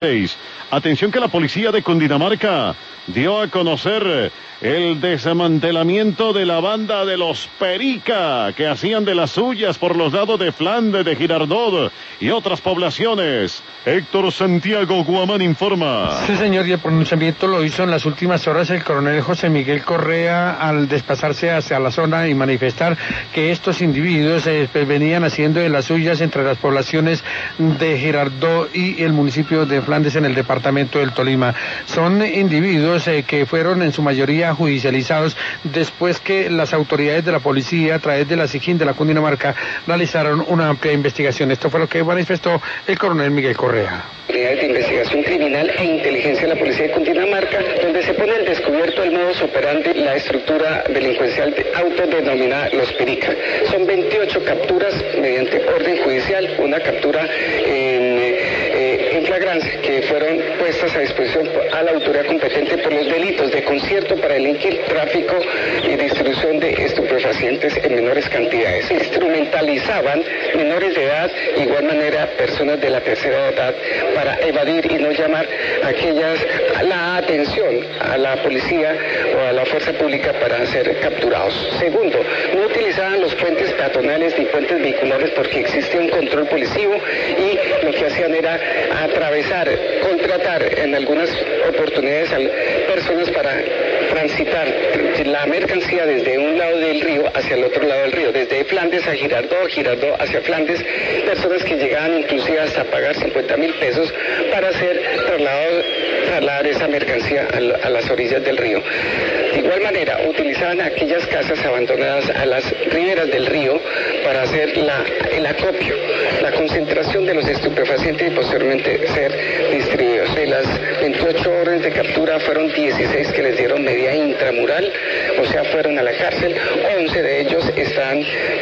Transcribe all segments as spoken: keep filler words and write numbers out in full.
Atención que la policía de Cundinamarca dio a conocer el desmantelamiento de la banda de los Perica, que hacían de las suyas por los lados de Flandes, de Girardot y otras poblaciones. Héctor Santiago Guamán informa. Sí, señor, y el pronunciamiento lo hizo en las últimas horas el coronel José Miguel Correa al desplazarse hacia la zona y manifestar que estos individuos eh, venían haciendo de las suyas entre las poblaciones de Girardot y el municipio de Flandes en el departamento del Tolima. Son individuos eh, que fueron en su mayoría judicializados después que las autoridades de la policía a través de la SIJIN de la Cundinamarca realizaron una amplia investigación. Esto fue lo que manifestó el coronel Miguel Correa. Unidades de investigación criminal e inteligencia de la policía de Cundinamarca, donde se pone al descubierto el modus operandi, la estructura delincuencial autodenominada Los Perica. Son veintiocho capturas mediante orden judicial, una captura en, eh, en flagrancia, que fueron puestas a disposición a la autoridad competente por los delitos de concierto para delinquir, tráfico y distribución de estupefacientes en menores cantidades. Instrumentalizaban menores de edad, de igual manera personas de la tercera edad, para evadir y no llamar a aquellas a la atención a la policía o a la fuerza pública para ser capturados. Segundo, no utilizaban los puentes peatonales ni puentes vehiculares porque existía un control policivo y lo que hacían era atravesar, contratar en algunas oportunidades a personas para transitar la mercancía desde un lado del río hacia el otro lado del río, desde Flandes a Girardot, Girardot hacia Flandes, personas que llegaban inclusive hasta pagar cincuenta mil pesos para hacer trasladados, trasladar esa mercancía a, a las orillas del río. De igual manera, utilizaban aquellas casas abandonadas a las riberas del río para hacer la, el acopio, la concentración de los estupefacientes y posteriormente ser distribuidos. De las veintiocho órdenes de captura fueron dieciséis que les dieron medida intramural, o sea, fueron a la cárcel. once de ellos están,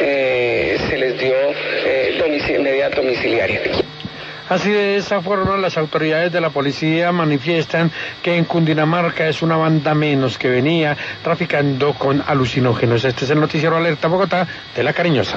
eh, se les dio eh, domicil, medida domiciliaria. Así de esa forma, las autoridades de la policía manifiestan que en Cundinamarca es una banda menos que venía traficando con alucinógenos. Este es el noticiero Alerta Bogotá de La Cariñosa.